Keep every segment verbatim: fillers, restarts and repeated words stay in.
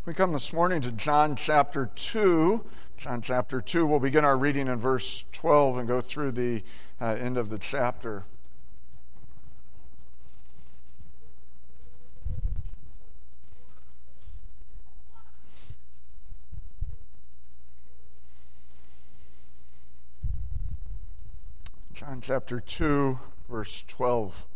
We come this morning to John chapter two. John chapter two, we'll begin our reading in verse twelve and go through the uh, end of the chapter. John chapter two, verse twelve.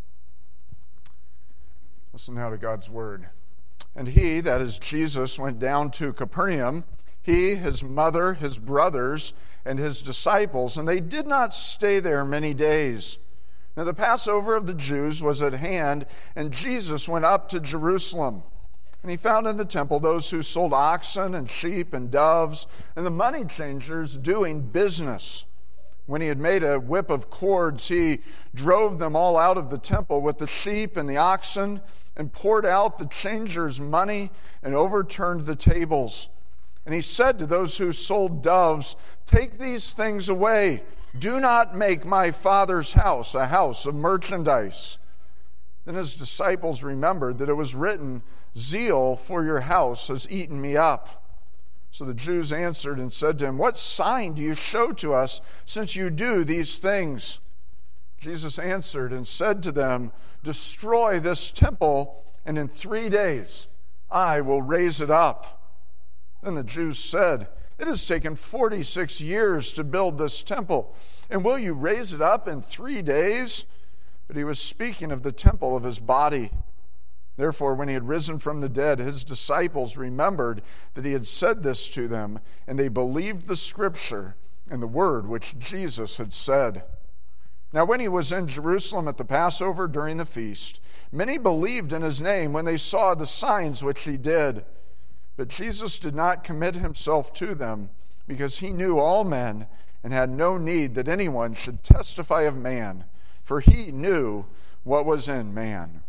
Listen now to God's word. And he, that is Jesus, went down to Capernaum, he, his mother, his brothers, and his disciples, and they did not stay there many days. Now the Passover of the Jews was at hand, and Jesus went up to Jerusalem. And he found in the temple those who sold oxen and sheep and doves, and the money changers doing business. When he had made a whip of cords, he drove them all out of the temple with the sheep and the oxen, and poured out the changers' money and overturned the tables. And he said to those who sold doves, "Take these things away. Do not make my Father's house a house of merchandise." Then his disciples remembered that it was written, "Zeal for your house has eaten me up." So the Jews answered and said to him, "What sign do you show to us since you do these things?" Jesus answered and said to them, "Destroy this temple, and in three days I will raise it up." Then the Jews said, "It has taken forty-six years to build this temple, and will you raise it up in three days?" But he was speaking of the temple of his body. Therefore, when he had risen from the dead, his disciples remembered that he had said this to them, and they believed the scripture and the word which Jesus had said. Now when he was in Jerusalem at the Passover during the feast, many believed in his name when they saw the signs which he did. But Jesus did not commit himself to them, because he knew all men and had no need that anyone should testify of man, for he knew what was in man.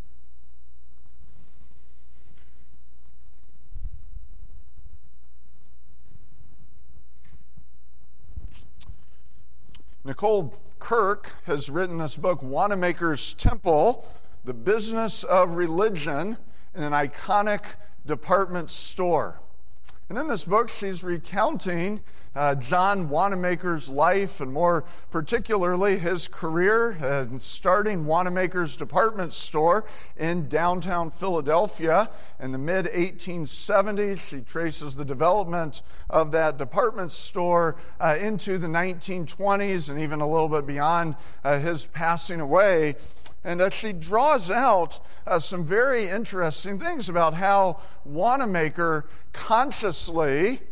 Nicole Kirk has written this book, Wanamaker's Temple, The Business of Religion in an Iconic Department Store. And in this book, she's recounting uh, John Wanamaker's life, and more particularly his career in starting Wanamaker's department store in downtown Philadelphia in the mid eighteen seventies. She traces the development of that department store uh, into the nineteen twenties and even a little bit beyond uh, his passing away. And uh, she draws out uh, some very interesting things about how Wanamaker consciously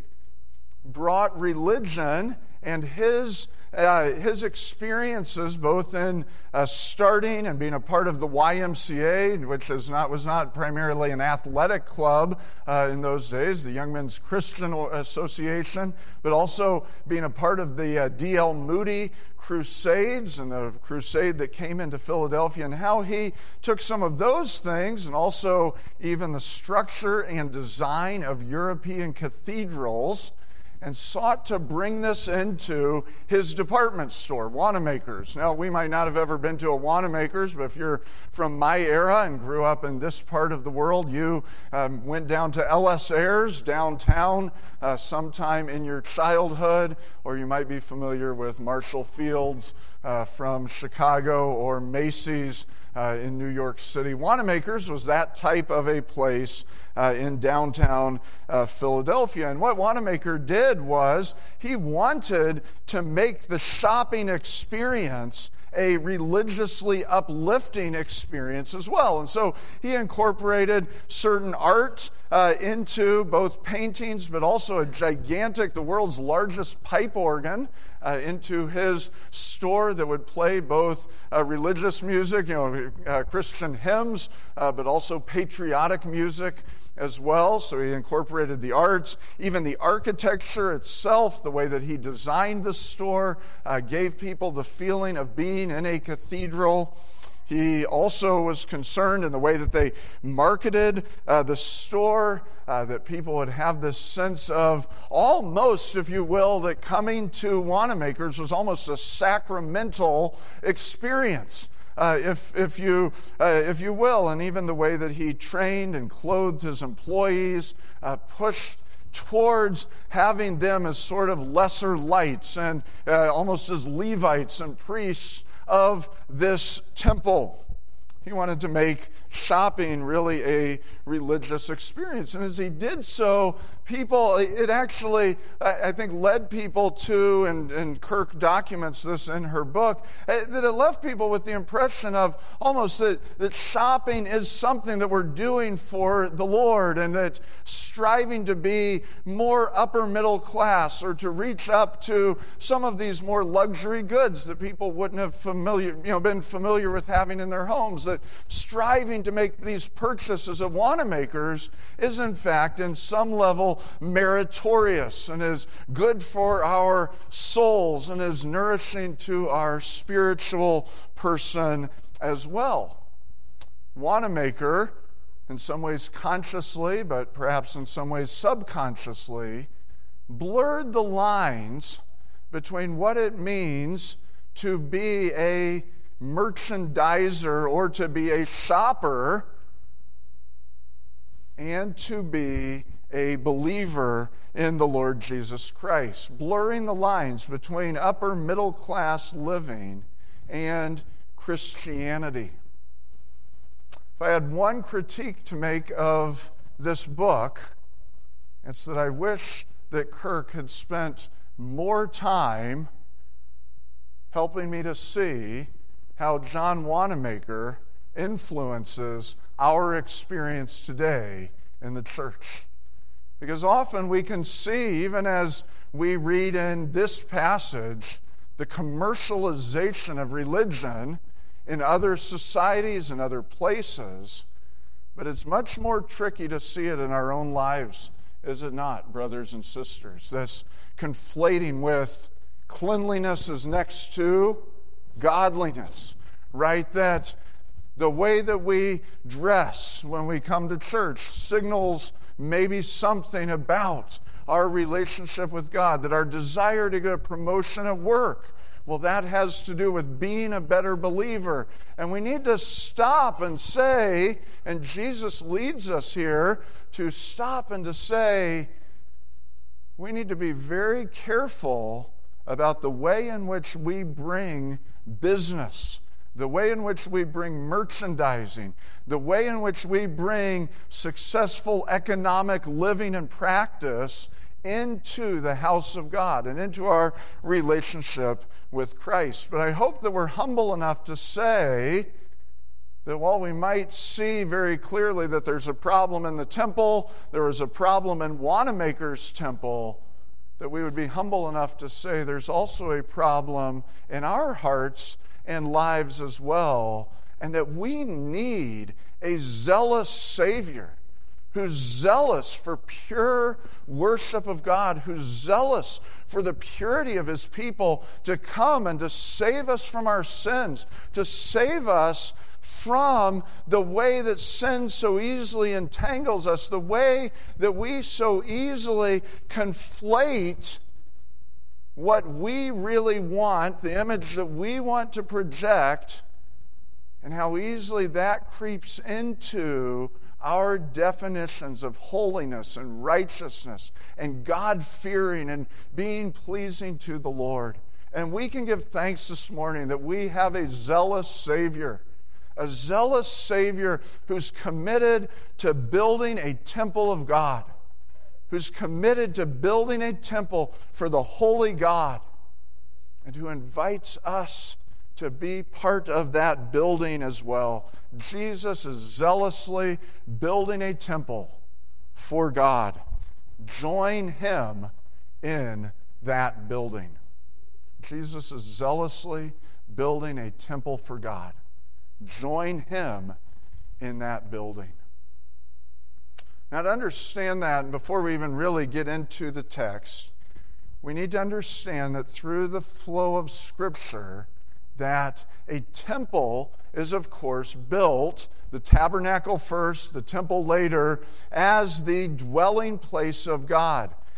brought religion and his uh, his experiences, both in uh, starting and being a part of the Y M C A, which is not was not primarily an athletic club uh, in those days, the Young Men's Christian Association, but also being a part of the uh, D L Moody Crusades and the crusade that came into Philadelphia, and how he took some of those things and also even the structure and design of European cathedrals and sought to bring this into his department store, Wanamaker's. Now, we might not have ever been to a Wanamaker's, but if you're from my era and grew up in this part of the world, you um, went down to L S Ayres downtown uh, sometime in your childhood, or you might be familiar with Marshall Field's uh, from Chicago, or Macy's Uh, in New York City. Wanamaker's was that type of a place uh, in downtown uh, Philadelphia. And what Wanamaker did was he wanted to make the shopping experience a religiously uplifting experience as well. And so he incorporated certain art uh, into both paintings, but also a gigantic, the world's largest pipe organ, Uh, into his store that would play both uh, religious music, you know, uh, Christian hymns, uh, but also patriotic music as well. So he incorporated the arts, even the architecture itself, the way that he designed the store, uh, gave people the feeling of being in a cathedral. He also was concerned in the way that they marketed uh, the store, uh, that people would have this sense of almost, if you will, that coming to Wanamaker's was almost a sacramental experience. uh, if, if, you, uh, if you will, and even the way that he trained and clothed his employees, uh, pushed towards having them as sort of lesser lights and uh, almost as Levites and priests of this temple. He wanted to make shopping really a religious experience. And as he did so, people, it actually, I think, led people to, and, and Kirk documents this in her book, that it left people with the impression of almost that, that shopping is something that we're doing for the Lord, and that striving to be more upper middle class or to reach up to some of these more luxury goods that people wouldn't have familiar, you know, been familiar with having in their homes, that striving to make these purchases of Wanamakers is in fact in some level meritorious and is good for our souls and is nourishing to our spiritual person as well. Wanamaker, in some ways consciously, but perhaps in some ways subconsciously, blurred the lines between what it means to be a merchandiser or to be a shopper and to be a believer in the Lord Jesus Christ, blurring the lines between upper middle class living and Christianity. If I had one critique to make of this book, it's that I wish that Kirk had spent more time helping me to see how John Wanamaker influences our experience today in the church. Because often we can see, even as we read in this passage, the commercialization of religion in other societies and other places, but it's much more tricky to see it in our own lives, is it not, brothers and sisters? This conflating with cleanliness is next to godliness, right? That the way that we dress when we come to church signals maybe something about our relationship with God, that our desire to get a promotion at work, well, that has to do with being a better believer. And we need to stop and say, and Jesus leads us here to stop and to say, we need to be very careful about the way in which we bring business, the way in which we bring merchandising, the way in which we bring successful economic living and practice into the house of God and into our relationship with Christ. But I hope that we're humble enough to say that while we might see very clearly that there's a problem in the temple, there is a problem in Wanamaker's temple, that we would be humble enough to say there's also a problem in our hearts and lives as well, and that we need a zealous Savior who's zealous for pure worship of God, who's zealous for the purity of His people, to come and to save us from our sins, to save us from the way that sin so easily entangles us, the way that we so easily conflate what we really want, the image that we want to project, and how easily that creeps into our definitions of holiness and righteousness and God-fearing and being pleasing to the Lord. And we can give thanks this morning that we have a zealous Savior, a zealous Savior who's committed to building a temple of God, who's committed to building a temple for the holy God, and who invites us to be part of that building as well. Jesus is zealously building a temple for God. Join Him in that building. Jesus is zealously building a temple for God. Join Him in that building. Now, to understand that, and before we even really get into the text, we need to understand that through the flow of Scripture, that a temple is, of course, built, the tabernacle first, the temple later, as the dwelling place of God,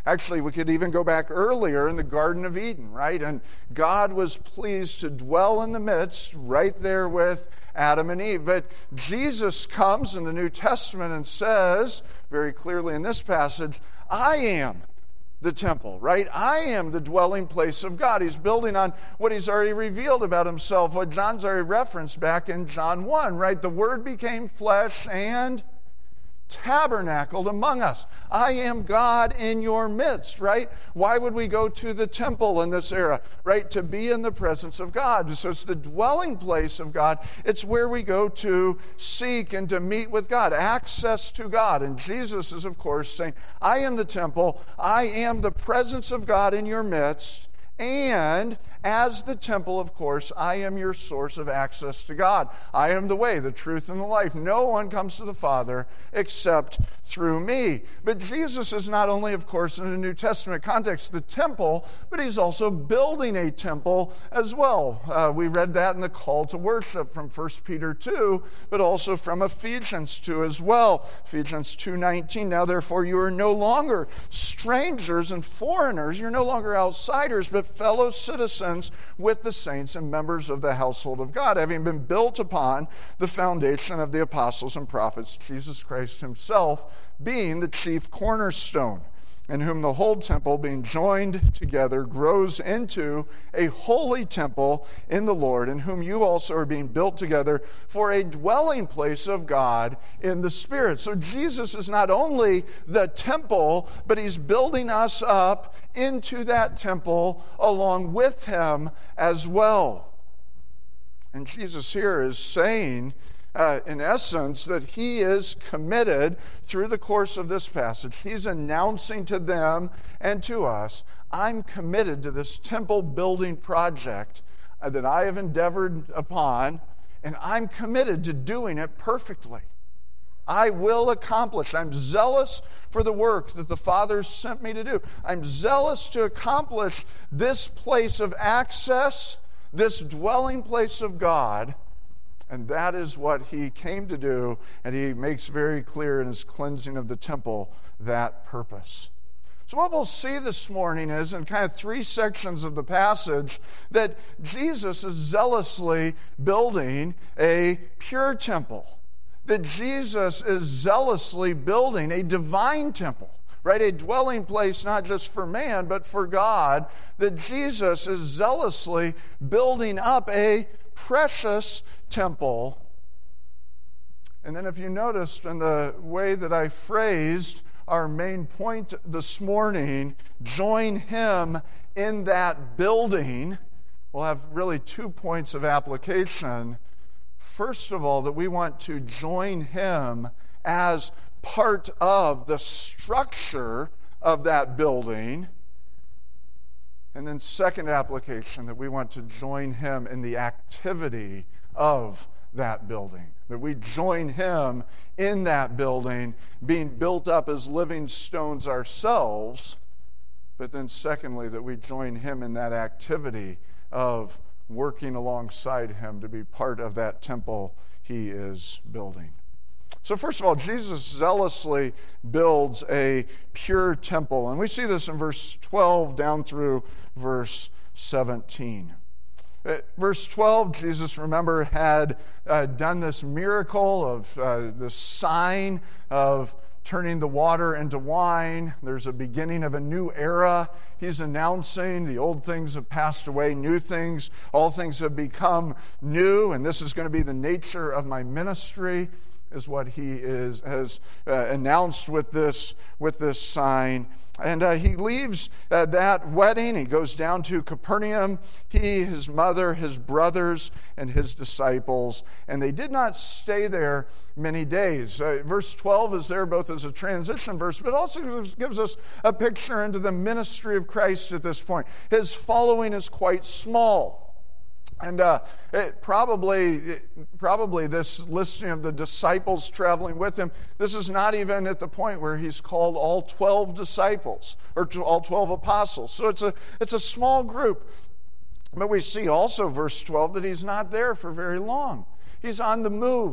Actually, we could even go back earlier in the Garden of Eden, right? And God was pleased to dwell in the midst, right there with Adam and Eve. But Jesus comes in the New Testament and says, very clearly in this passage, I am the temple, right? I am the dwelling place of God. He's building on what he's already revealed about himself, what John's already referenced back in John one, right? The Word became flesh and tabernacled among us. I am God in your midst, right? Why would we go to the temple in this era, right? To be in the presence of God. So it's the dwelling place of God. It's where we go to seek and to meet with God, access to God. And Jesus is, of course, saying, I am the temple. I am the presence of God in your midst. And as the temple, of course, I am your source of access to God. I am the way, the truth, and the life. No one comes to the Father except through me. But Jesus is not only, of course, in the New Testament context, the temple, but he's also building a temple as well. Uh, we read that in the call to worship from First Peter two, but also from Ephesians two as well. Ephesians two nineteen, now therefore you are no longer strangers and foreigners. You're no longer outsiders, but fellow citizens with the saints and members of the household of God, having been built upon the foundation of the apostles and prophets, Jesus Christ himself being the chief cornerstone, in whom the whole temple, being joined together, grows into a holy temple in the Lord, in whom you also are being built together for a dwelling place of God in the Spirit. So Jesus is not only the temple, but he's building us up into that temple along with him as well. And Jesus here is saying, Uh, in essence, that he is committed through the course of this passage. He's announcing to them and to us, I'm committed to this temple building project uh, that I have endeavored upon, and I'm committed to doing it perfectly. I will accomplish. I'm zealous for the work that the Father sent me to do. I'm zealous to accomplish this place of access, this dwelling place of God. And that is what he came to do, and he makes very clear in his cleansing of the temple that purpose. So what we'll see this morning is, in kind of three sections of the passage, that Jesus is zealously building a pure temple, that Jesus is zealously building a divine temple, right? A dwelling place not just for man, but for God, that Jesus is zealously building up a precious temple. And then if you noticed in the way that I phrased our main point this morning, join him in that building, we'll have really two points of application. First of all, that we want to join him as part of the structure of that building. And then second application, that we want to join him in the activity of that building. That we join him in that building, being built up as living stones ourselves, but then secondly, that we join him in that activity of working alongside him to be part of that temple he is building. So first of all, Jesus zealously builds a pure temple. And we see this in verse twelve down through verse seventeen. At verse twelve, Jesus, remember, had uh, done this miracle of uh, this sign of turning the water into wine. There's a beginning of a new era. He's announcing the old things have passed away, new things, all things have become new, and this is going to be the nature of my ministry, is what he is has uh, announced with this with this sign. And uh, he leaves uh, that wedding. He goes down to Capernaum, he, his mother, his brothers, and his disciples. And they did not stay there many days. Uh, verse twelve is there both as a transition verse, but also gives, gives us a picture into the ministry of Christ at this point. His following is quite small. And uh, it probably, it, probably this listing of the disciples traveling with him, this is not even at the point where he's called all twelve disciples or all twelve apostles. So it's a it's a small group. But we see also, verse twelve, that he's not there for very long. He's on the move.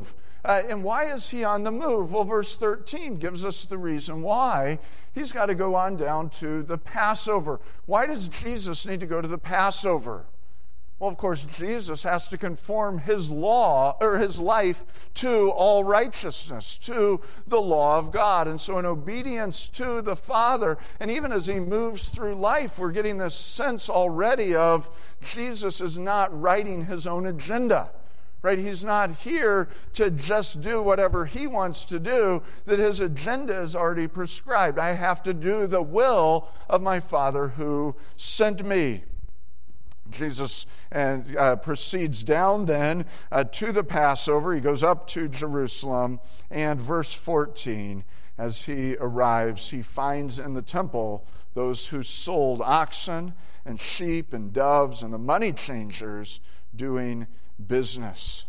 Uh, and why is he on the move? Well, verse thirteen gives us the reason why. He's got to go on down to the Passover. Why does Jesus need to go to the Passover? Well, of course, Jesus has to conform his law or his life to all righteousness, to the law of God. And so in obedience to the Father, and even as he moves through life, we're getting this sense already of Jesus is not writing his own agenda. Right? He's not here to just do whatever he wants to do, that his agenda is already prescribed. I have to do the will of my Father who sent me. Jesus and uh, proceeds down then uh, to the Passover. He goes up to Jerusalem, and verse fourteen, as he arrives, he finds in the temple those who sold oxen and sheep and doves and the money changers doing business.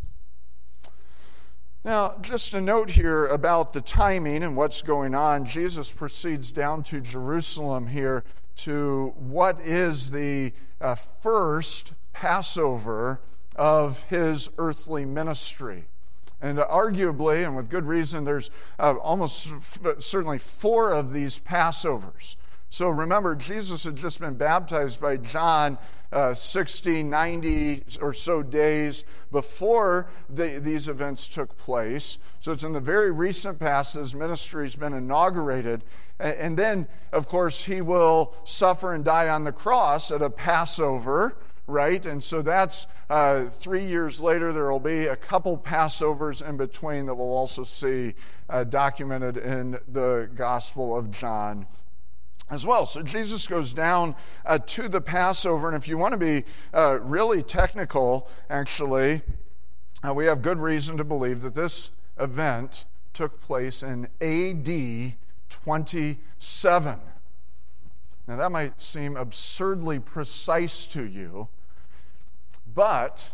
Now, just a note here about the timing and what's going on. Jesus proceeds down to Jerusalem here to what is the uh, first Passover of his earthly ministry. And uh, arguably, and with good reason, there's uh, almost f- certainly four of these Passovers. So remember, Jesus had just been baptized by John uh, sixty, ninety or so days before the, these events took place. So it's in the very recent past his ministry's been inaugurated. And then, of course, he will suffer and die on the cross at a Passover, right? And so that's uh, three years later. There will be a couple Passovers in between that we'll also see uh, documented in the Gospel of John as well. So Jesus goes down uh, to the Passover, and if you want to be uh, really technical, actually, uh, we have good reason to believe that this event took place in A D twenty-seven. Now that might seem absurdly precise to you, but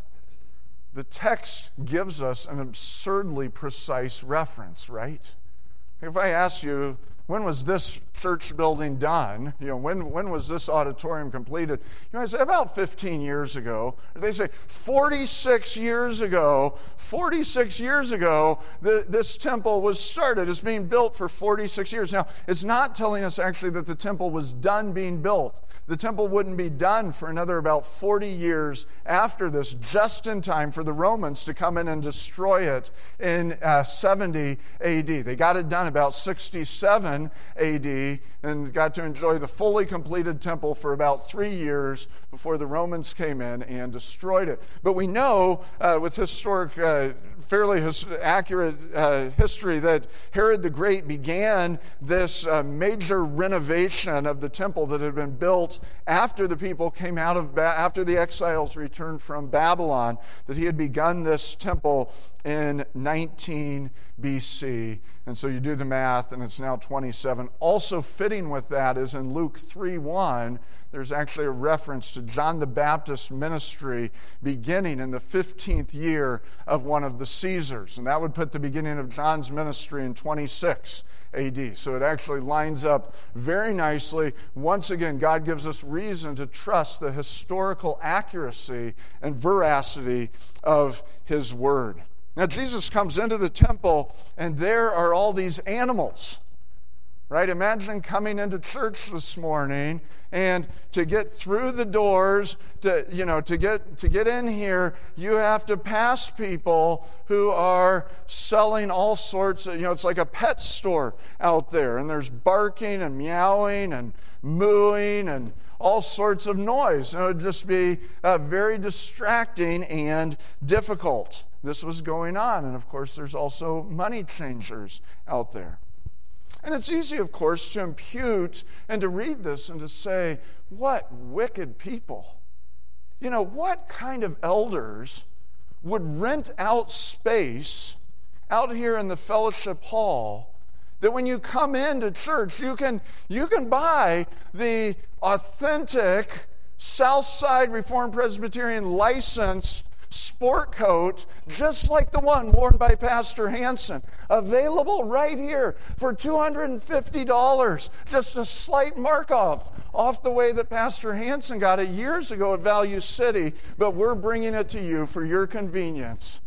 the text gives us an absurdly precise reference, right? If I ask you, when was this church building done? You know, when, when was this auditorium completed? You might say, about fifteen years ago. Or they say, forty-six years ago. forty-six years ago, the, this temple was started. It's being built for forty-six years. Now, it's not telling us actually that the temple was done being built. The temple wouldn't be done for another about forty years after this, just in time for the Romans to come in and destroy it in uh, seventy A D. They got it done about sixty-seven A D and got to enjoy the fully completed temple for about three years before the Romans came in and destroyed it. But we know uh, with historic, uh, fairly his, accurate uh, history that Herod the Great began this uh, major renovation of the temple that had been built after the people came out of, ba- after the exiles returned from Babylon, that he had begun this temple in nineteen B C. And so you do the math, and it's now twenty-seven. Also fitting with that is in Luke three one, there's actually a reference to John the Baptist's ministry beginning in the fifteenth year of one of the Caesars. And that would put the beginning of John's ministry in twenty-six A D. So it actually lines up very nicely. Once again, God gives us reason to trust the historical accuracy and veracity of his word. Now, Jesus comes into the temple, and there are all these animals, right? Imagine coming into church this morning, and to get through the doors, to, you know, to get, to get in here, you have to pass people who are selling all sorts of, you know, it's like a pet store out there, and there's barking and meowing and mooing and all sorts of noise. And it would just be uh, very distracting and difficult. This was going on. And of course, there's also money changers out there. And it's easy, of course, to impute and to read this and to say, what wicked people. You know, what kind of elders would rent out space out here in the fellowship hall that when you come into church, you can, you can buy the authentic Southside Reformed Presbyterian license sport coat, just like the one worn by Pastor Hansen, available right here for two hundred fifty dollars, just a slight markup off the way that Pastor Hansen got it years ago at Value City, but we're bringing it to you for your convenience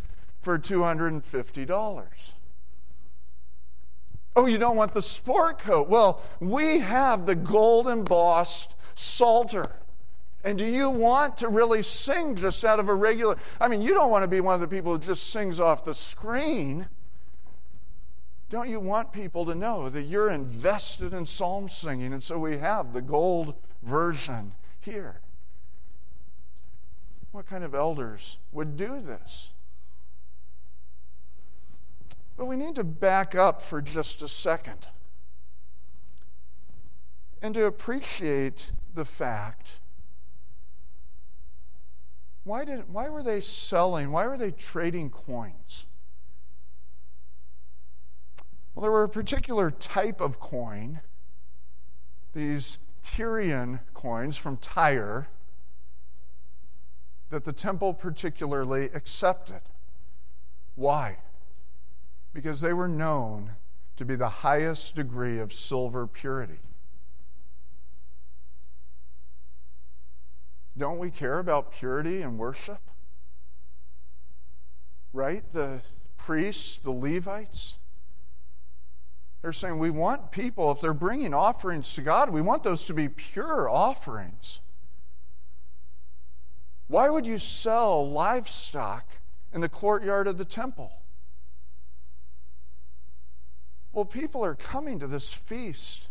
for two hundred fifty dollars. Oh, you don't want the sport coat? Well, we have the gold embossed Psalter. And do you want to really sing just out of a regular... I mean, you don't want to be one of the people who just sings off the screen. Don't you want people to know that you're invested in psalm singing? And so we have the gold version here. What kind of elders would do this? But we need to back up for just a second and to appreciate the fact, why did why were they selling, why were they trading coins? Well, there were a particular type of coin, these Tyrian coins from Tyre, that the temple particularly accepted. Why? Because they were known to be the highest degree of silver purity. Don't we care about purity in worship? Right? The priests, the Levites, they're saying we want people, if they're bringing offerings to God, we want those to be pure offerings. Why would you sell livestock in the courtyard of the temple? Well, people are coming to this feast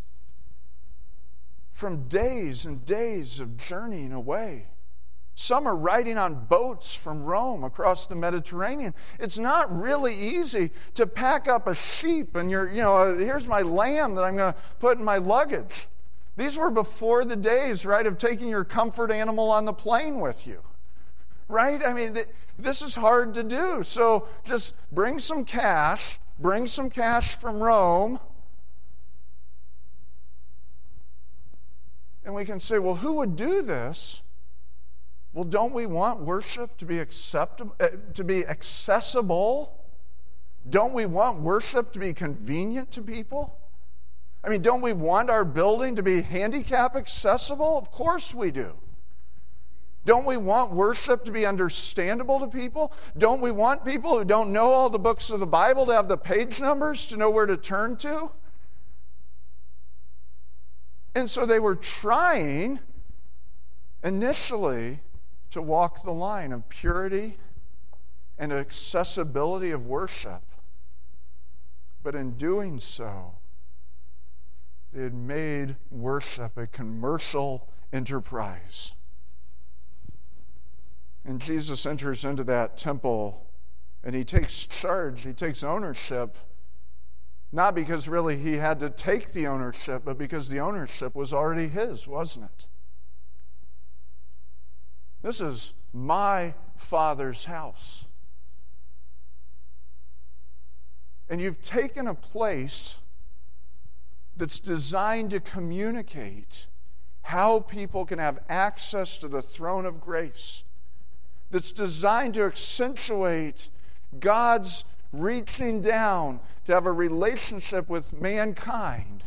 from days and days of journeying away. Some are riding on boats from Rome across the Mediterranean. It's not really easy to pack up a sheep and you're, you know, here's my lamb that I'm going to put in my luggage. These were before the days, right, of taking your comfort animal on the plane with you. Right? I mean, th- this is hard to do. So just bring some cash. Bring some cash from Rome. And we can say, well, who would do this? Well, don't we want worship to be acceptable, uh, to be accessible? Don't we want worship to be convenient to people? I mean, don't we want our building to be handicap accessible? Of course we do. Don't we want worship to be understandable to people? Don't we want people who don't know all the books of the Bible to have the page numbers to know where to turn to? And so they were trying initially to walk the line of purity and accessibility of worship. But in doing so, they had made worship a commercial enterprise. And Jesus enters into that temple and he takes charge, he takes ownership, not because really he had to take the ownership, but because the ownership was already his, wasn't it? This is my Father's house. And you've taken a place that's designed to communicate how people can have access to the throne of grace, that's designed to accentuate God's reaching down to have a relationship with mankind.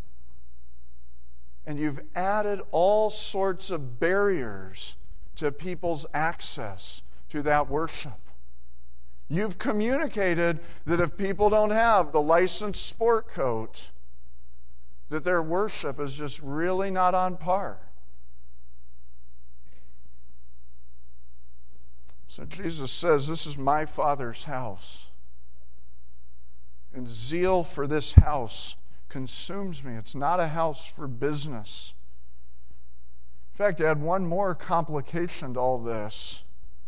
And you've added all sorts of barriers to people's access to that worship. You've communicated that if people don't have the licensed sport coat, that their worship is just really not on par. So Jesus says, this is my Father's house. And zeal for this house consumes me. It's not a house for business. In fact, add one more complication to all this.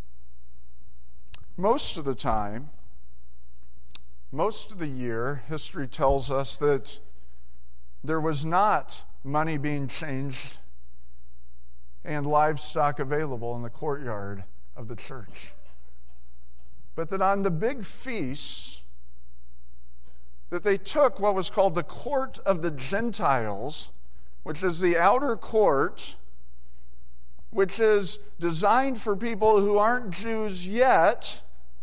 Most of the time, most of the year, history tells us that there was not money being changed and livestock available in the courtyard of the church. But that on the big feasts, that they took what was called the court of the Gentiles, which is the outer court, which is designed for people who aren't Jews yet,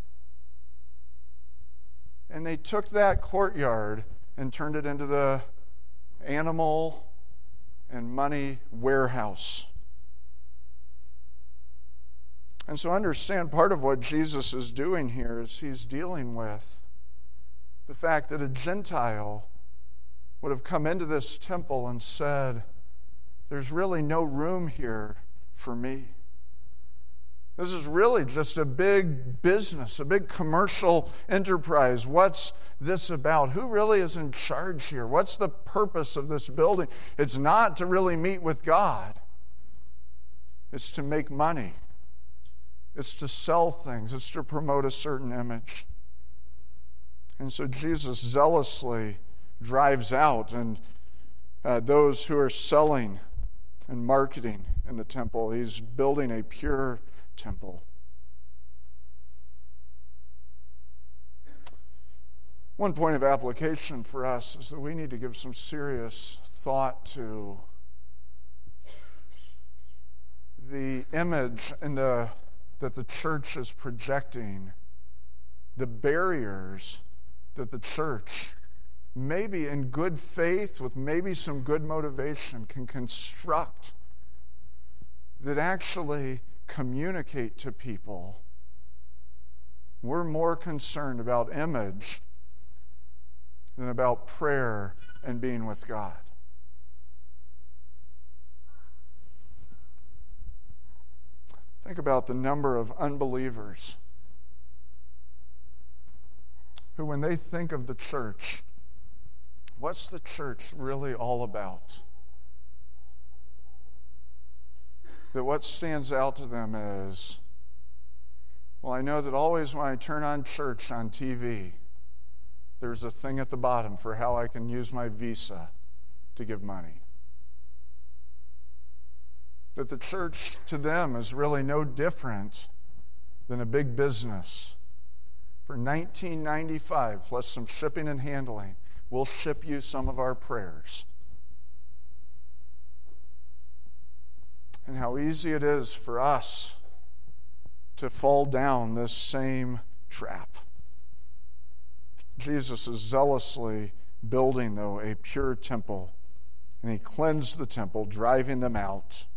and they took that courtyard and turned it into the animal and money warehouse. And so understand, part of what Jesus is doing here is he's dealing with the fact that a Gentile would have come into this temple and said, there's really no room here for me. This is really just a big business, a big commercial enterprise. What's this about? Who really is in charge here? What's the purpose of this building? It's not to really meet with God. It's to make money. It's to sell things. It's to promote a certain image. And so Jesus zealously drives out and uh, those who are selling and marketing in the temple. He's building a pure temple. One point of application for us is that we need to give some serious thought to the image and the that the church is projecting, the barriers that the church, maybe in good faith, with maybe some good motivation, can construct that actually communicate to people. We're more concerned about image than about prayer and being with God. Think about the number of unbelievers who, when they think of the church, what's the church really all about? That what stands out to them is, well, I know that always when I turn on church on T V, there's a thing at the bottom for how I can use my Visa to give money. That the church to them is really no different than a big business. For nineteen ninety-five plus some shipping and handling, we'll ship you some of our prayers. And how easy it is for us to fall down this same trap. Jesus is zealously building, though, a pure temple. And he cleansed the temple, driving them out.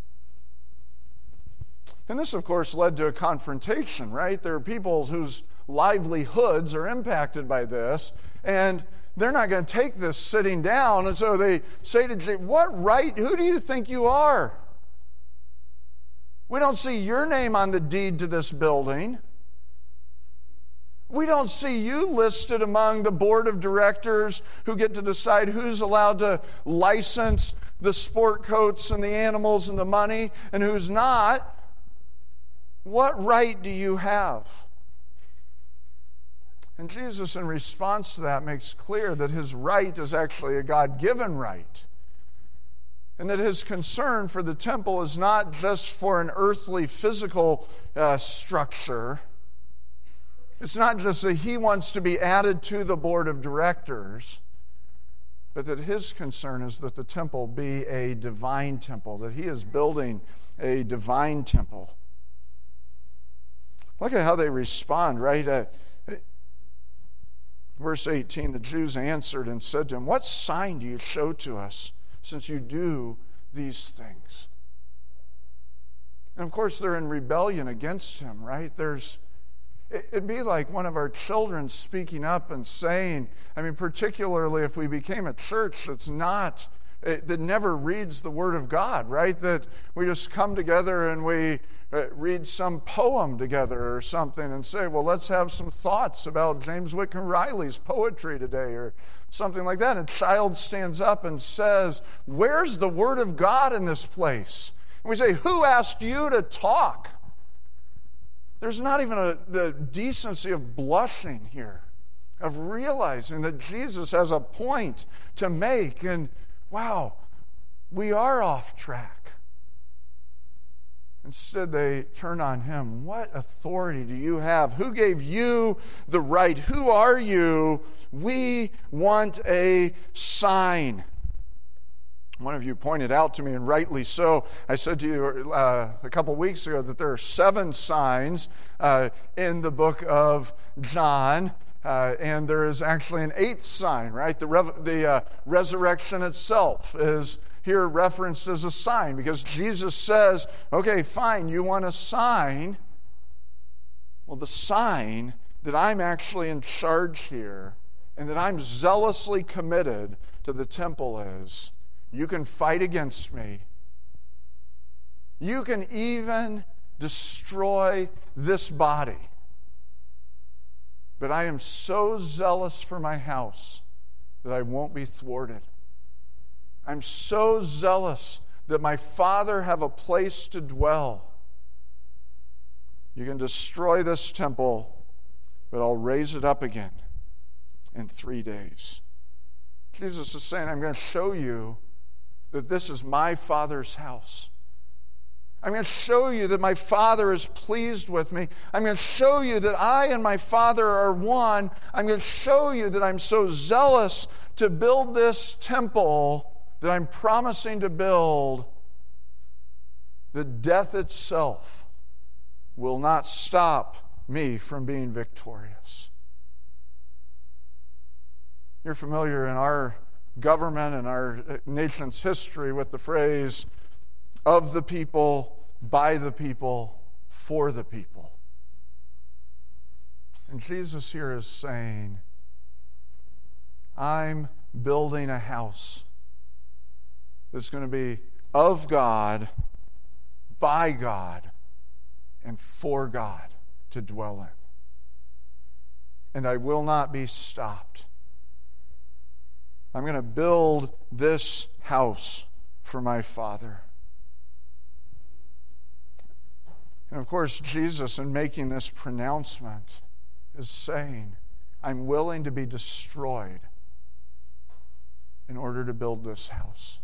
And this, of course, led to a confrontation, right? There are people whose livelihoods are impacted by this, and they're not going to take this sitting down. And so they say to Jesus, what right, who do you think you are? We don't see your name on the deed to this building. We don't see you listed among the board of directors who get to decide who's allowed to license the sport coats and the animals and the money and who's not. What right do you have? And Jesus, in response to that, makes clear that his right is actually a God-given right. And that his concern for the temple is not just for an earthly, physical uh, structure. It's not just that he wants to be added to the board of directors, but that his concern is that the temple be a divine temple, that he is building a divine temple. Look at how they respond, right? Uh, verse eighteen, the Jews answered and said to him, what sign do you show to us since you do these things? And of course, they're in rebellion against him, right? There's It'd be like one of our children speaking up and saying, I mean, particularly if we became a church that's not, that never reads the Word of God, right? That we just come together and we read some poem together or something and say, well, let's have some thoughts about James Whitcomb Riley's poetry today or something like that. And a child stands up and says, where's the Word of God in this place? And we say, who asked you to talk? There's not even a, the decency of blushing here, of realizing that Jesus has a point to make. And wow, we are off track. Instead, they turn on him. What authority do you have? Who gave you the right? Who are you? We want a sign. One of you pointed out to me, and rightly so, I said to you uh, a couple weeks ago that there are seven signs uh, in the book of John, uh, and there is actually an eighth sign, right? The, rev- the uh, resurrection itself is here referenced as a sign, because Jesus says, okay, fine, you want a sign, Well, the sign that I'm actually in charge here and that I'm zealously committed to the temple is, you can fight against me. You can even destroy this body. But I am so zealous for my house that I won't be thwarted. I'm so zealous that my Father have a place to dwell. You can destroy this temple, but I'll raise it up again in three days. Jesus is saying, I'm going to show you that this is my Father's house. I'm going to show you that my Father is pleased with me. I'm going to show you that I and my Father are one. I'm going to show you that I'm so zealous to build this temple that I'm promising to build, that death itself will not stop me from being victorious. You're familiar in our government and our nation's history with the phrase, of the people, by the people, for the people. And Jesus here is saying, I'm building a house that's going to be of God, by God, and for God to dwell in. And I will not be stopped. I'm going to build this house for my Father. And of course, Jesus, in making this pronouncement, is saying, I'm willing to be destroyed in order to build this house.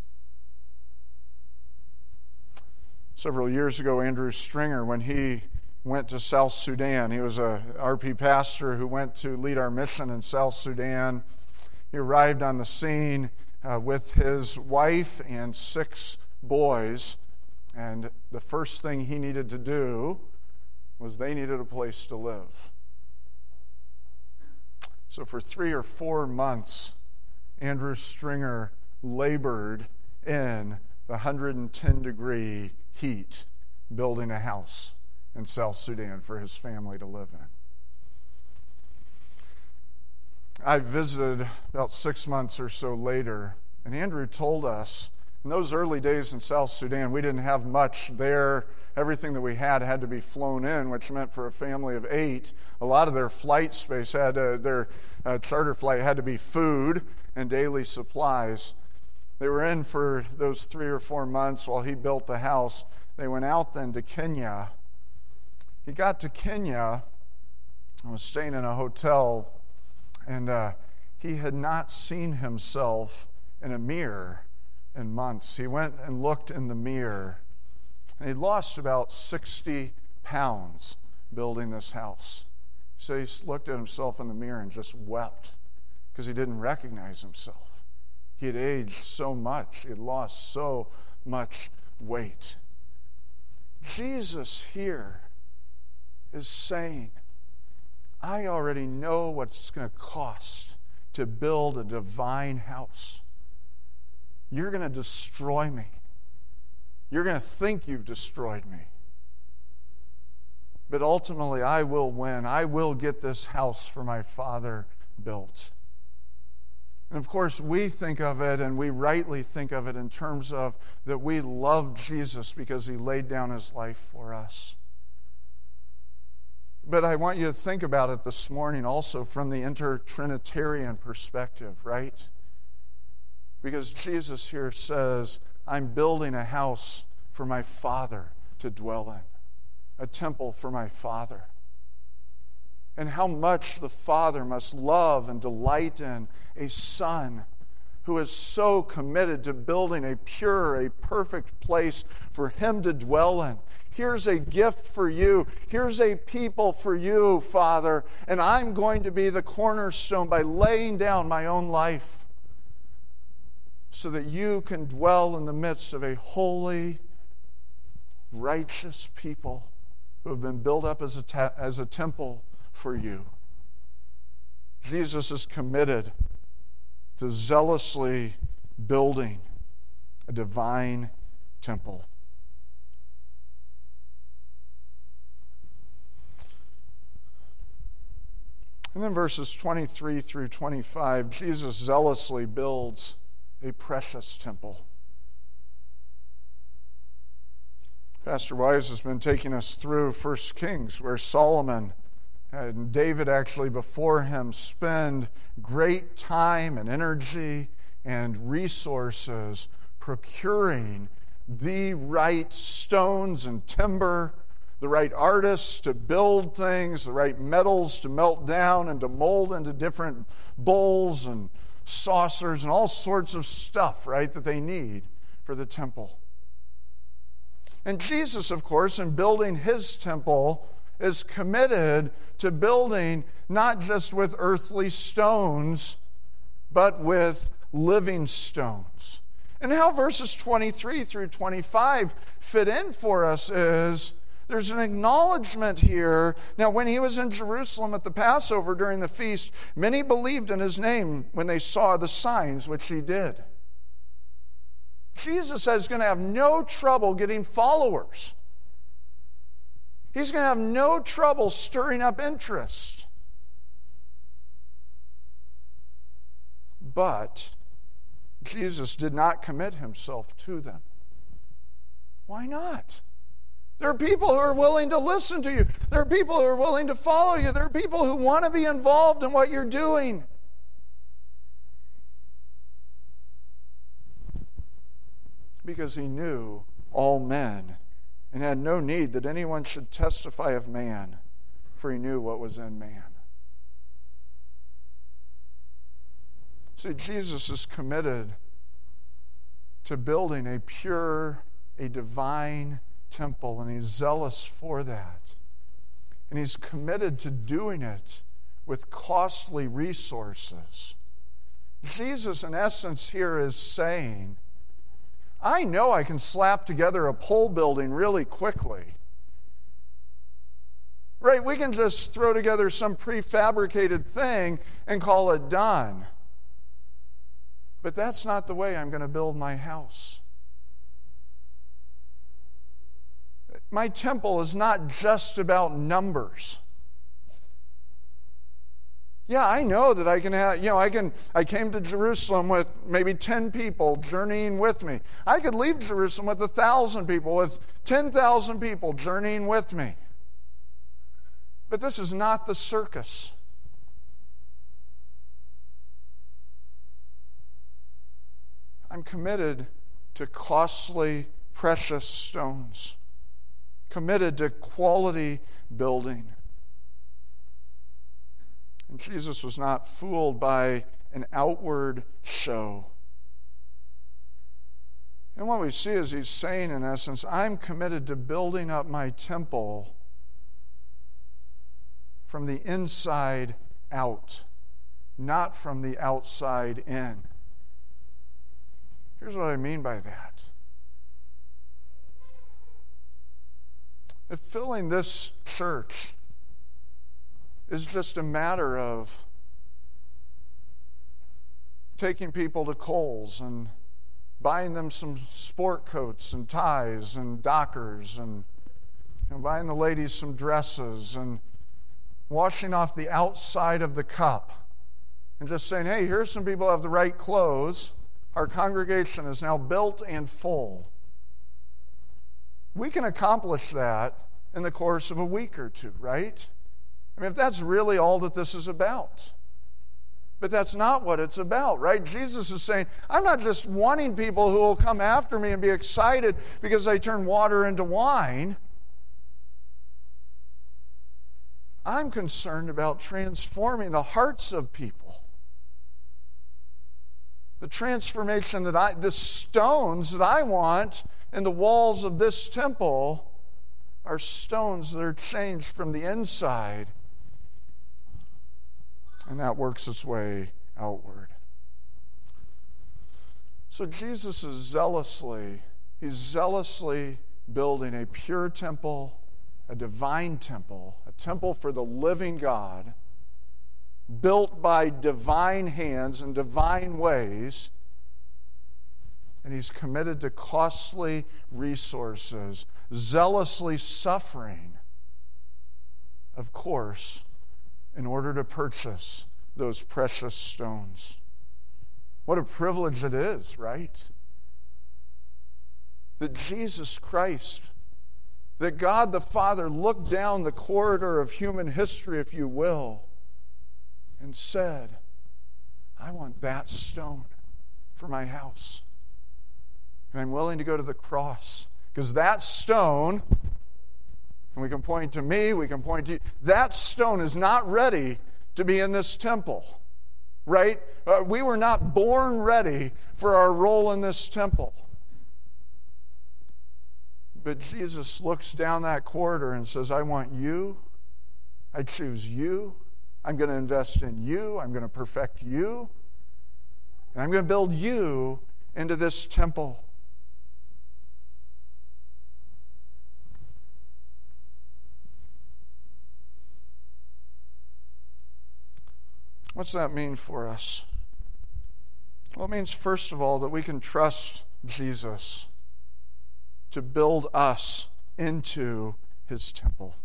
Several years ago, Andrew Stringer, when he went to South Sudan, he was a R P pastor who went to lead our mission in South Sudan. He arrived on the scene uh, with his wife and six boys. And the first thing he needed to do was they needed a place to live. So for three or four months, Andrew Stringer labored in the one hundred ten degree heat building a house in South Sudan for his family to live in. I visited about six months or so later, and Andrew told us, in those early days in South Sudan, we didn't have much there. Everything that we had had to be flown in, which meant for a family of eight, a lot of their flight space had to, their uh, charter flight had to be food and daily supplies. They were in for those three or four months while he built the house. They went out then to Kenya. He got to Kenya and was staying in a hotel, and uh, he had not seen himself in a mirror in months. He went and looked in the mirror, and he'd lost about sixty pounds building this house. So he looked at himself in the mirror and just wept because he didn't recognize himself. He had aged so much. He had lost so much weight. Jesus here is saying, I already know what it's going to cost to build a divine house. You're going to destroy me. You're going to think you've destroyed me. But ultimately, I will win. I will get this house for my Father built. And of course, we think of it, and we rightly think of it in terms of that we love Jesus because he laid down his life for us. But I want you to think about it this morning also from the inter-Trinitarian perspective, right? Because Jesus here says, I'm building a house for my Father to dwell in, a temple for my Father. And how much the Father must love and delight in a Son who is so committed to building a pure, a perfect place for him to dwell in. Here's a gift for you. Here's a people for you, Father, and I'm going to be the cornerstone by laying down my own life so that you can dwell in the midst of a holy, righteous people who have been built up as a, ta- as a temple for you. Jesus is committed to zealously building a divine temple. And then verses twenty-three through twenty-five, Jesus zealously builds a precious temple. Pastor Wise has been taking us through First Kings, where Solomon and David actually before him spend great time and energy and resources procuring the right stones and timber, the right artists to build things, the right metals to melt down and to mold into different bowls and saucers and all sorts of stuff, right, that they need for the temple. And Jesus, of course, in building his temple, is committed to building not just with earthly stones, but with living stones. And how verses twenty-three through twenty-five fit in for us is there's an acknowledgement here. Now, when he was in Jerusalem at the Passover during the feast, many believed in his name when they saw the signs which he did. Jesus is going to have no trouble getting followers. He's going to have no trouble stirring up interest. But Jesus did not commit himself to them. Why not? There are people who are willing to listen to you. There are people who are willing to follow you. There are people who want to be involved in what you're doing. Because he knew all men and had no need that anyone should testify of man, for he knew what was in man. See, Jesus is committed to building a pure, a divine temple, and he's zealous for that. And he's committed to doing it with costly resources. Jesus, in essence, here is saying, I know I can slap together a pole building really quickly. Right? We can just throw together some prefabricated thing and call it done. But that's not the way I'm going to build my house. My temple is not just about numbers. Yeah, I know that I can have, you know, I can, I came to Jerusalem with maybe ten people journeying with me. I could leave Jerusalem with a thousand people, with ten thousand people journeying with me. But this is not the circus. I'm committed to costly, precious stones. Committed to quality building. And Jesus was not fooled by an outward show. And what we see is he's saying, in essence, I'm committed to building up my temple from the inside out, not from the outside in. Here's what I mean by that. If filling this church is just a matter of taking people to Kohl's and buying them some sport coats and ties and dockers and you know, buying the ladies some dresses and washing off the outside of the cup and just saying, hey, here's some people who have the right clothes. Our congregation is now built and full. We can accomplish that in the course of a week or two, right? I mean, if that's really all that this is about. But that's not what it's about, right? Jesus is saying, I'm not just wanting people who will come after me and be excited because I turn water into wine. I'm concerned about transforming the hearts of people. The transformation that I, the stones that I want in the walls of this temple are stones that are changed from the inside. And that works its way outward. So Jesus is zealously, he's zealously building a pure temple, a divine temple, a temple for the living God, built by divine hands in divine ways. And he's committed to costly resources, zealously suffering, of course, in order to purchase those precious stones. What a privilege it is, right? That Jesus Christ, that God the Father looked down the corridor of human history, if you will, and said, I want that stone for my house. And I'm willing to go to the cross. Because that stone, and we can point to me, we can point to you, that stone is not ready to be in this temple. Right? Uh, we were not born ready for our role in this temple. But Jesus looks down that corridor and says, I want you. I choose you. I'm going to invest in you. I'm going to perfect you. And I'm going to build you into this temple. What's that mean for us? Well, it means, first of all, that we can trust Jesus to build us into his temple.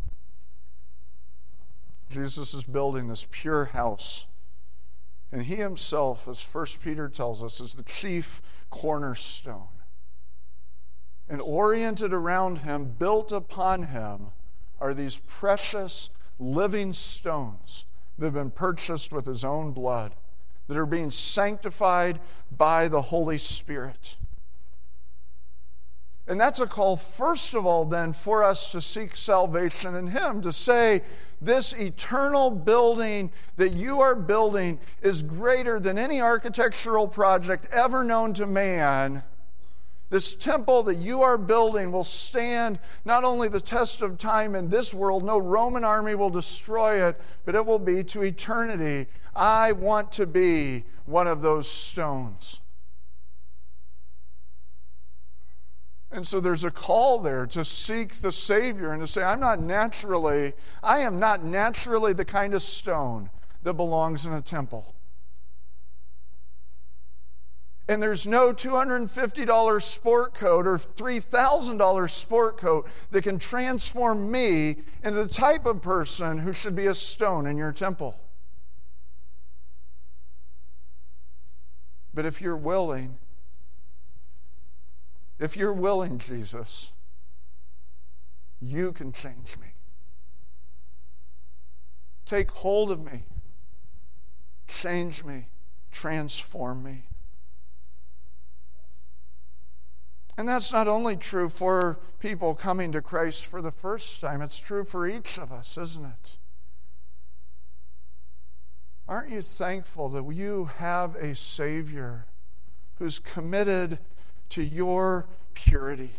Jesus is building this pure house. And he himself, as First Peter tells us, is the chief cornerstone. And oriented around him, built upon him, are these precious living stones that have been purchased with his own blood, that are being sanctified by the Holy Spirit. And that's a call, first of all, then, for us to seek salvation in him, to say, this eternal building that you are building is greater than any architectural project ever known to man. This temple that you are building will stand not only the test of time in this world, no Roman army will destroy it, but it will be to eternity. I want to be one of those stones. And so there's a call there to seek the Savior and to say, I'm not naturally, I am not naturally the kind of stone that belongs in a temple. And there's no two hundred fifty dollars sport coat or three thousand dollars sport coat that can transform me into the type of person who should be a stone in your temple. But if you're willing, if you're willing, Jesus, you can change me. Take hold of me. Change me. Transform me. And that's not only true for people coming to Christ for the first time. It's true for each of us, isn't it? Aren't you thankful that you have a Savior who's committed to your purity?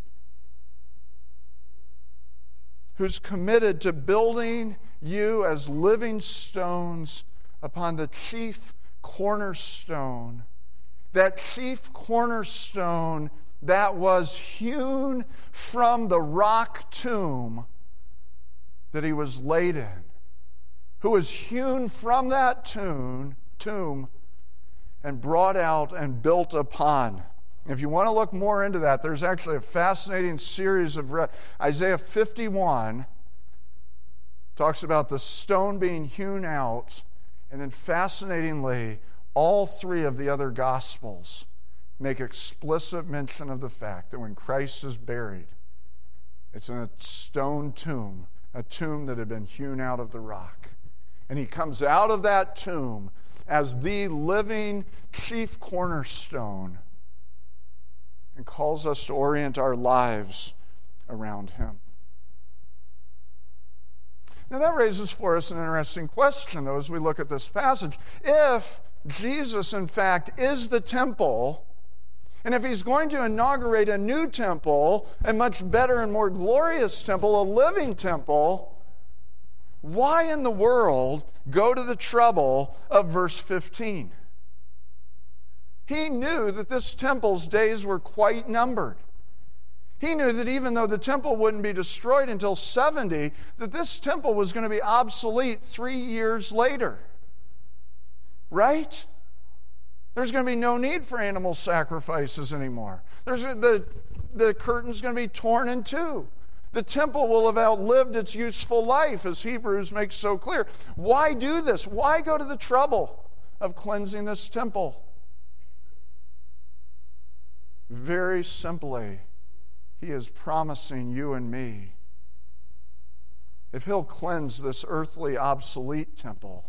Who's committed to building you as living stones upon the chief cornerstone. That chief cornerstone that was hewn from the rock tomb that he was laid in. Who was hewn from that tomb, tomb and brought out and built upon. If you want to look more into that, there's actually a fascinating series of re- Isaiah fifty-one talks about the stone being hewn out, and then fascinatingly, all three of the other Gospels make explicit mention of the fact that when Christ is buried, it's in a stone tomb, a tomb that had been hewn out of the rock. And he comes out of that tomb as the living chief cornerstone and calls us to orient our lives around him. Now that raises for us an interesting question, though, as we look at this passage. If Jesus, in fact, is the temple, and if he's going to inaugurate a new temple, a much better and more glorious temple, a living temple, why in the world go to the trouble of verse fifteen? He knew that this temple's days were quite numbered. He knew that even though the temple wouldn't be destroyed until seventy, that this temple was going to be obsolete three years later. Right? There's going to be no need for animal sacrifices anymore. There's the, the curtain's going to be torn in two. The temple will have outlived its useful life, as Hebrews makes so clear. Why do this? Why go to the trouble of cleansing this temple? Very simply, He is promising you and me, if He'll cleanse this earthly, obsolete temple,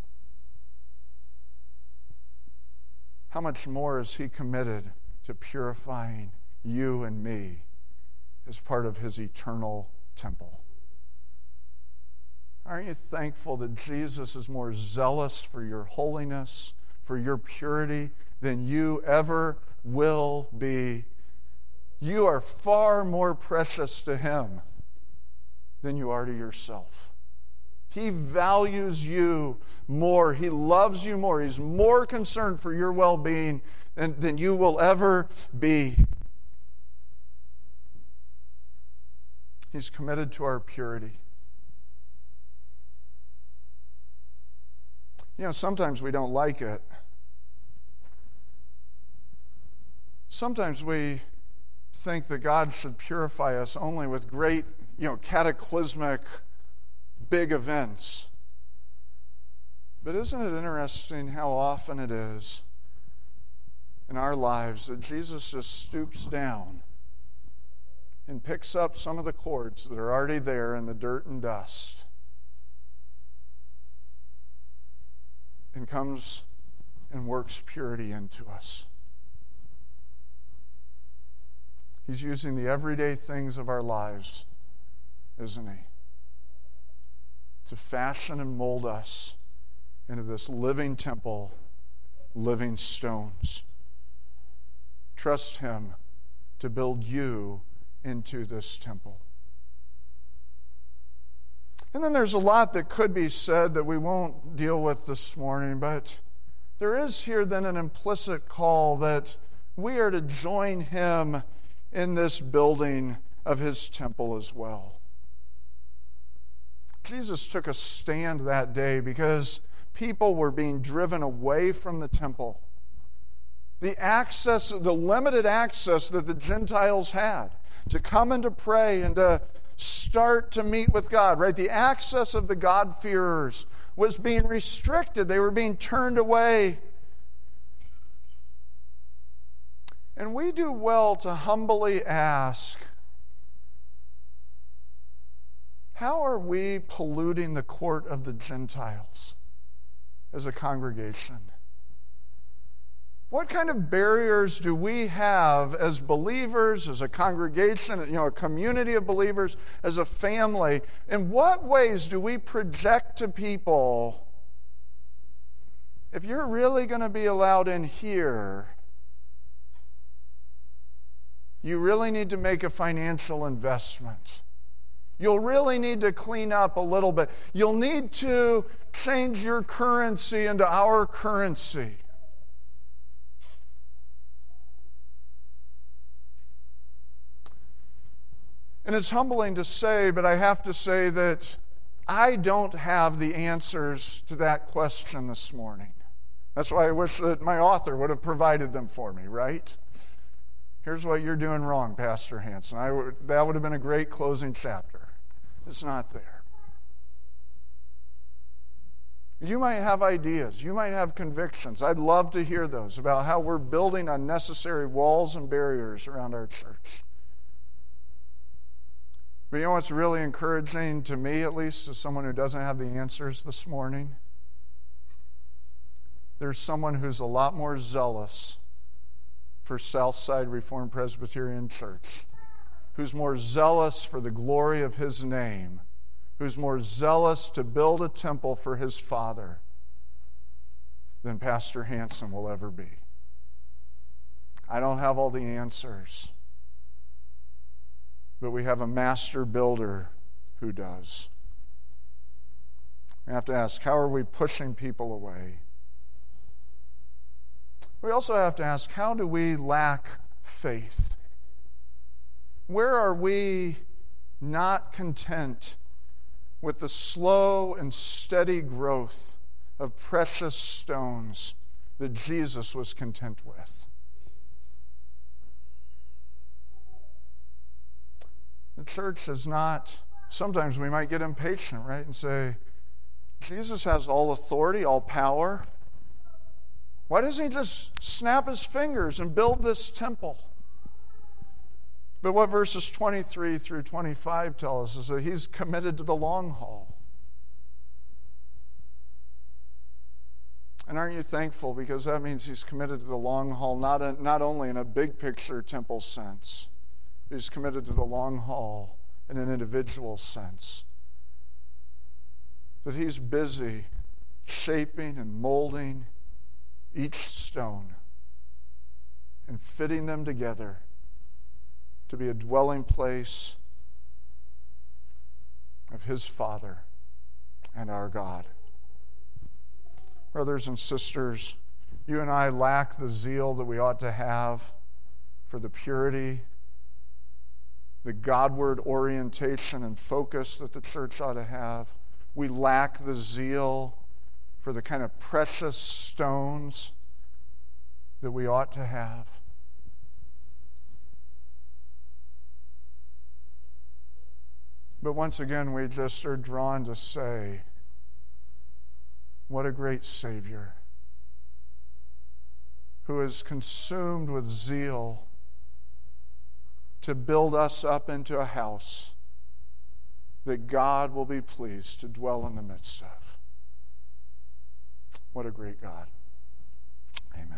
how much more is He committed to purifying you and me as part of His eternal temple? Aren't you thankful that Jesus is more zealous for your holiness, for your purity, than you ever will be? You are far more precious to Him than you are to yourself. He values you more. He loves you more. He's more concerned for your well-being than, than you will ever be. He's committed to our purity. You know, sometimes we don't like it. Sometimes we think that God should purify us only with great, you know, cataclysmic, big events. But isn't it interesting how often it is in our lives that Jesus just stoops down and picks up some of the cords that are already there in the dirt and dust and comes and works purity into us. He's using the everyday things of our lives, isn't He, to fashion and mold us into this living temple, living stones. Trust Him to build you into this temple. And then there's a lot that could be said that we won't deal with this morning, but there is here then an implicit call that we are to join Him in this building of His temple as well. Jesus took a stand that day because people were being driven away from the temple. The access, the limited access that the Gentiles had to come and to pray and to start to meet with God, right? The access of the God-fearers was being restricted. They were being turned away. And we do well to humbly ask, how are we polluting the court of the Gentiles as a congregation? What kind of barriers do we have as believers, as a congregation, you know, a community of believers, as a family? In what ways do we project to people, if you're really going to be allowed in here, you really need to make a financial investment. You'll really need to clean up a little bit. You'll need to change your currency into our currency. And it's humbling to say, but I have to say that I don't have the answers to that question this morning. That's why I wish that my author would have provided them for me, right? Here's what you're doing wrong, Pastor Hanson. I would, that would have been a great closing chapter. It's not there. You might have ideas. You might have convictions. I'd love to hear those about how we're building unnecessary walls and barriers around our church. But you know what's really encouraging to me, at least, as someone who doesn't have the answers this morning? There's someone who's a lot more zealous for Southside Reformed Presbyterian Church, who's more zealous for the glory of His name, who's more zealous to build a temple for His Father than Pastor Hanson will ever be. I don't have all the answers, but we have a master builder who does. We have to ask, how are we pushing people away? We also have to ask, how do we lack faith? Where are we not content with the slow and steady growth of precious stones that Jesus was content with? The church is not, sometimes we might get impatient, right, and say, Jesus has all authority, all power. Why doesn't he just snap his fingers and build this temple? But what verses twenty-three through twenty-five tell us is that he's committed to the long haul. And aren't you thankful? Because that means he's committed to the long haul, not, a, not only in a big picture temple sense, but he's committed to the long haul in an individual sense. That he's busy shaping and molding each stone and fitting them together to be a dwelling place of his Father and our God. Brothers and sisters, you and I lack the zeal that we ought to have for the purity, the Godward orientation and focus that the church ought to have. We lack the zeal for the kind of precious stones that we ought to have. But once again, we just are drawn to say, what a great Savior who is consumed with zeal to build us up into a house that God will be pleased to dwell in the midst of. What a great God. Amen.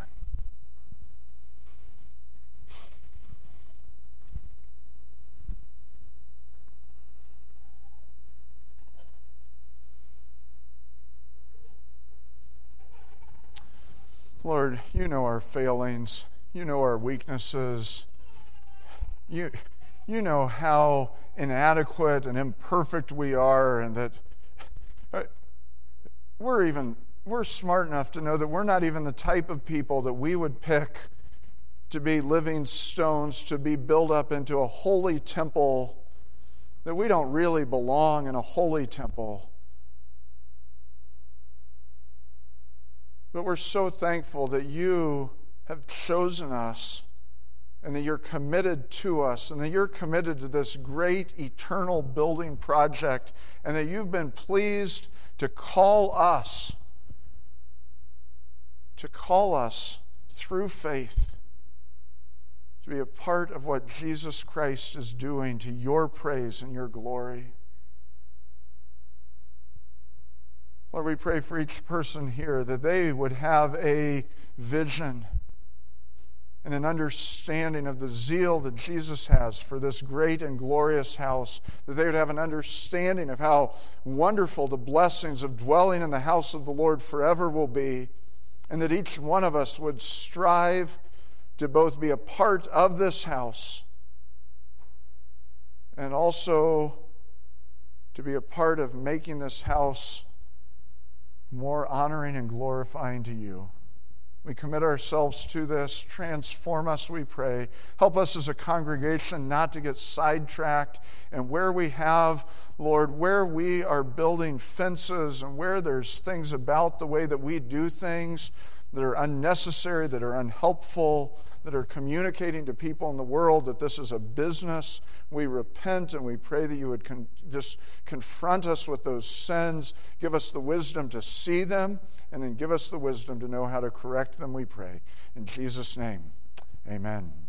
Lord, you know our failings. You know our weaknesses. You, you know how inadequate and imperfect we are, and that uh, we're even we're smart enough to know that we're not even the type of people that we would pick to be living stones, to be built up into a holy temple, that we don't really belong in a holy temple. But we're so thankful that you have chosen us and that you're committed to us and that you're committed to this great eternal building project and that you've been pleased to call us, to call us through faith to be a part of what Jesus Christ is doing to your praise and your glory. Lord, we pray for each person here that they would have a vision and an understanding of the zeal that Jesus has for this great and glorious house, that they would have an understanding of how wonderful the blessings of dwelling in the house of the Lord forever will be, and that each one of us would strive to both be a part of this house and also to be a part of making this house more honoring and glorifying to you. We commit ourselves to this. Transform us, we pray. Help us as a congregation not to get sidetracked. And where we have, Lord, where we are building fences and where there's things about the way that we do things that are unnecessary, that are unhelpful, that are communicating to people in the world that this is a business, we repent and we pray that you would con- just confront us with those sins, give us the wisdom to see them, and then give us the wisdom to know how to correct them, we pray. In Jesus' name, amen.